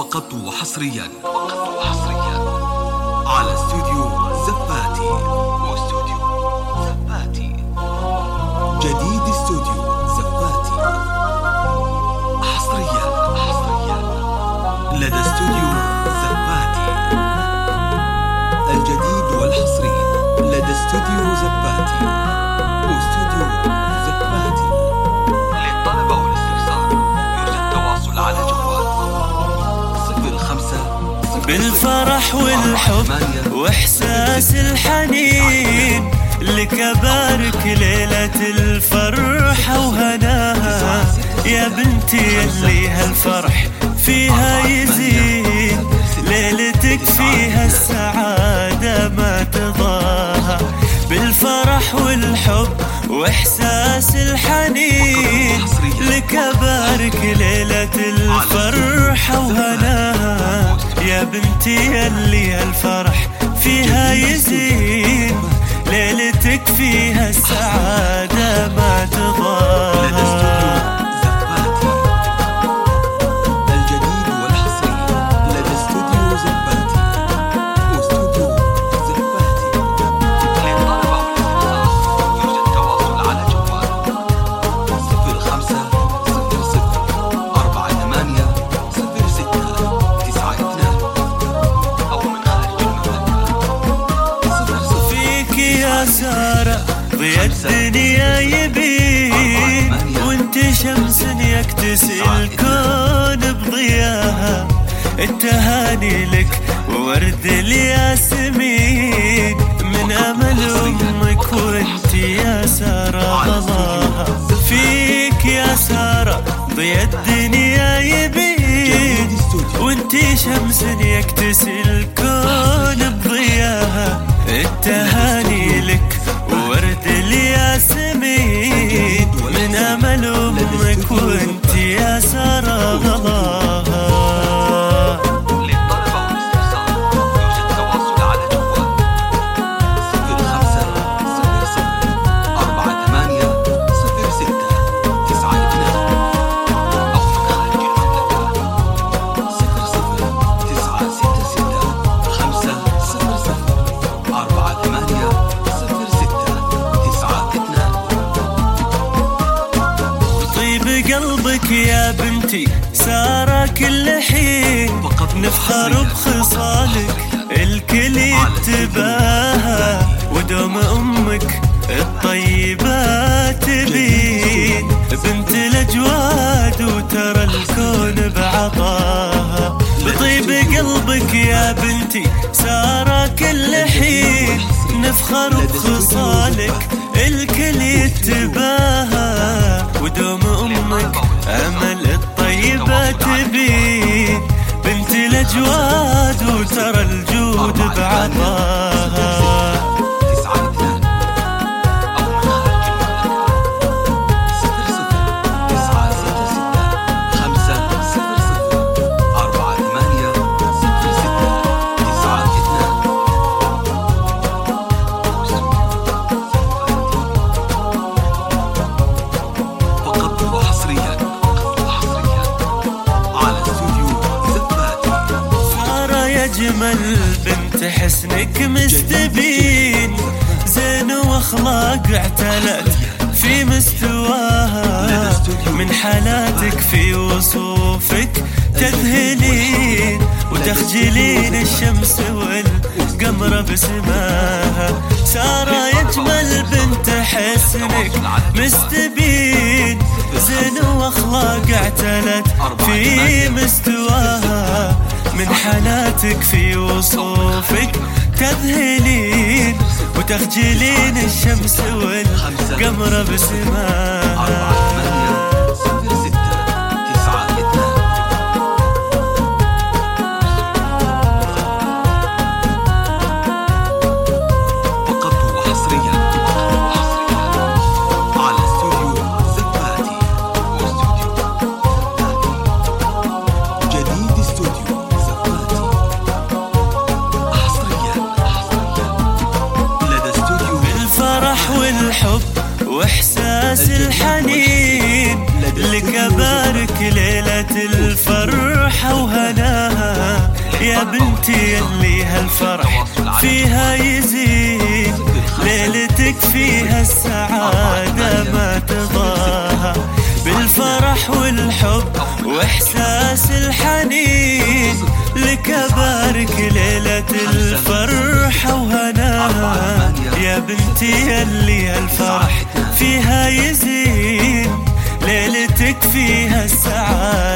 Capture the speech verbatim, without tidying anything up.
فقط وحصريا فقط وحصريا على استوديو زباتي واستوديو زباتي. جديد استوديو زباتي حصريا حصريا لدى استوديو زباتي. الجديد والحصري لدى استوديو زباتي واستوديو زباتي. للطلبة والاستفسار يرجى التواصل على جوال صفر خمسة بالفرح والحب واحساس الحنين لك ابارك ليلة الفرحة وهناها يا بنتي اللي هالفرح فيها يزيد، ليلتك فيها السعادة ما تضاها. بالفرح والحب واحساس الحنين لك ابارك ليلة الفرحة وهناها يا بنتي اللي هالفرح فيها يزيد، ليلتك فيها السعادة ما تضاها. سارة ضيا الدنيا يبين وانت شمس يكتسي الكون بضياها. التهاني لك وورد الياسمين من امل امك وانت يا سارة ضلاها. فيك يا سارة ضيا الدنيا يبين وانت شمس يكتسي الكون بضياها. التهاني لك وورد الياسمين من امل امك وانت يا سارة غلاها. للطلبة والاستفسار يرجى التواصل على جوال صفر خمسة صفر صفر أربعة ثمانية صفر ستة تسعة اثنان أو من خارج المملكة صفر صفر تسعة ستة ستة خمسة صفر صفر أربعة ثمانية صفر ستة تسعة اثنان. طيب قلبك يا بنتي سارة كل حين نفخر بخصالك الكل يتباهى، ودوم أمك الطيبة تبين بنت الأجواد وترى الكون بعطاها. بطيب قلبك يا بنتي سارة كل حين نفخر بخصالك الكل يتباهى، ودوم أمك أمل الطيبة تبين بنت الأجواد وترى الجود بعطاها. أجمل بنت حسنك مستبين زين واخلاق اعتلت في مستواها، من حالاتك في وصوفك تذهلين وتخجلين الشمس والقمر بسماها. سارة يجمل بنت حسنك مستبين زين واخلاق اعتلت في مستواها، من حالاتك في وصوفك تذهلين وتخجلين الشمس والقمر بسماها. والحب واحساس الحنين لك ابارك ليلة الفرحة وهناها يا بنتي اللي هالفرح فيها يزيد، ليلتك فيها السعادة ما تضاهى، بالفرح والحب واحساس الحنين، لك ابارك ليلة الفرحة وهناها. يا بنتي اللي هالفرح فيها يزين، ليلتك فيها السعادة